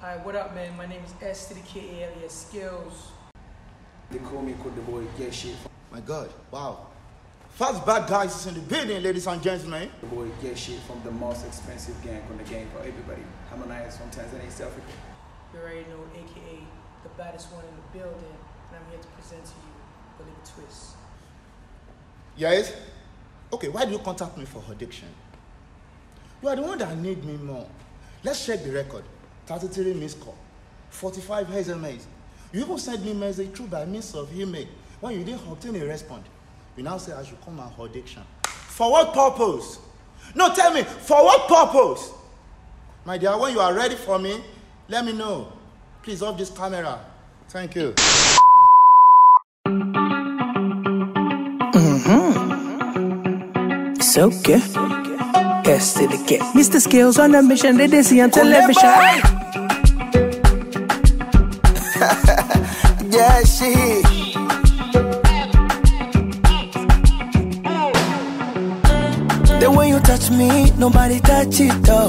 Hi, what up, man? My name is S to the K alias Skills. They call me Code the Boy, get shit. My God, wow. First bad guys is in the building, ladies and gentlemen. The boy get shit from the most expensive gang on the game for everybody. Harmonize from Tanzania, South Africa. You already know, aka the baddest one in the building, and I'm here to present to you Believe Twist. Yes? Okay, why do you contact me for addiction? You are the one that need me more. Let's check the record. 33 missed call, 45 SMSs. You even sent me message through by means of email. When you didn't obtain a response, you now say I should come and addiction. For what purpose? No, tell me, for what purpose? My dear, when you are ready for me, let me know. Please off this camera. Thank you. It's okay. Yes, to the get. Mr. Skills on a mission, they see on television. Yeah, shit. The way you touch me, nobody touch it though.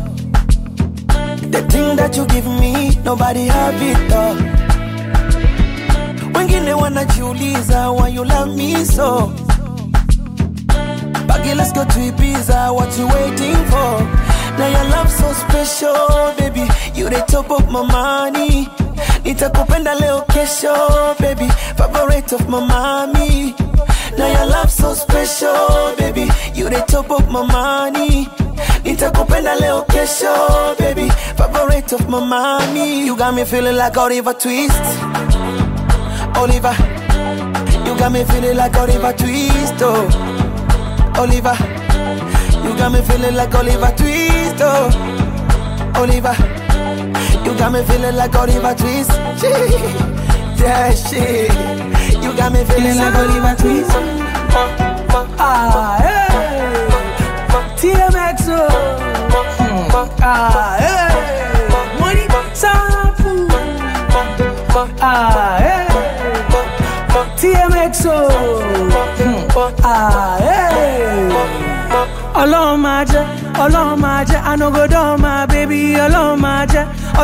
The thing that you give me, nobody have it though. Wengine wanajiuliza why you love me so. Baggy, let's go to Ibiza, what you waiting for? Now your love so special, baby. You the top of my money. Nitakupenda leo kesho, baby. Favorite of my mommy. Now your love so special, baby. You the top of my money. Nitakupenda leo kesho, baby. Favorite of my mommy. You got me feeling like Oliver Twist. Oliver. You got me feeling like Oliver Twist, oh. Oliver. You got me feeling like Oliver Twist, oh. Oliver. You got me feeling like Oliver Twist. Yeah, shit. You got me feeling like Oliver Twist. Ah, hey. TMX, ah, hey. Money, sample. Ah, hey. TMX, ah, hey. Alone my jet, I no go down my baby. Alone my jet, I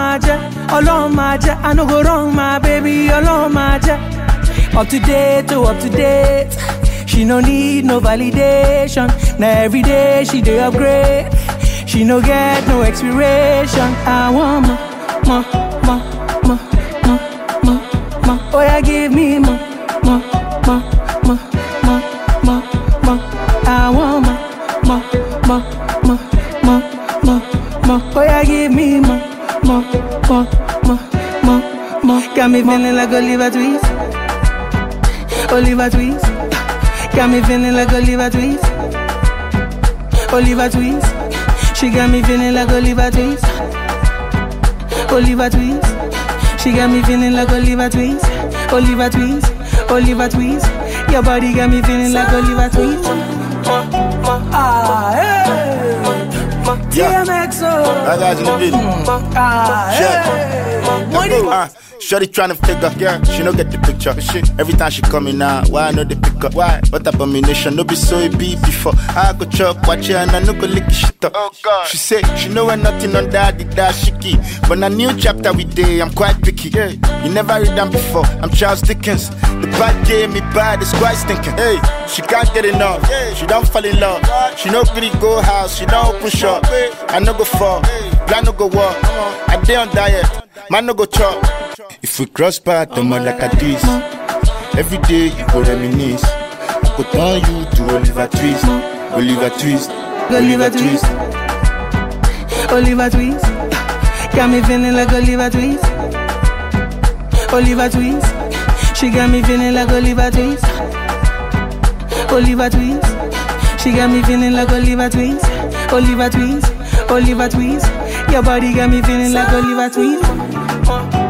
no go wrong my baby. Alone my jet, up to date. She no need no validation. Now every day she dey upgrade. She no get no expiration. I want more. Oh yeah, give me more. I want more. Oh yeah, give me more. Got me feeling like Oliver Twist. Oliver Twist. Got me feeling like Oliver Twist. Oliver Twist. She got me feeling like Oliver Twist. Oliver Twist. She got me feeling like Oliver Twist. Oliver Twist. Oliver Twist. Your body got me feeling like Oliver Twist. Ah, hey. TMX, That guy's in the building. ah, hey. Money. Shorty tryna figure, yeah, she no get the picture. Every time she coming out, why I know the pick up? Why? What abomination? No be so it be before. I go chop, watch her, and I no go lick shit up. Oh God. She say she know when nothing on that, the dashiki. But a new chapter we day, I'm quite picky. Yeah. You never read them before. I'm Charles Dickens. The bad game me bad, it's quite stinking. Hey, she can't get enough. She don't fall in love. She no pretty go house. She don't open shop. I no go fall. Plan no go walk. I day on diet. Man no go chop. If we cross path, the man like a this. Every day you go reminisce. I go turn you to Oliver Twist. Oliver Twist. Oliver Twist. Oliver Twist. Got me feeling like Oliver Twist. Oliver Twist. She got me feeling like Oliver Twist. Oliver Twist. She got me feeling like Oliver Twist. Oliver Twist. Oliver Twist. Your body got me feeling like Oliver Twist.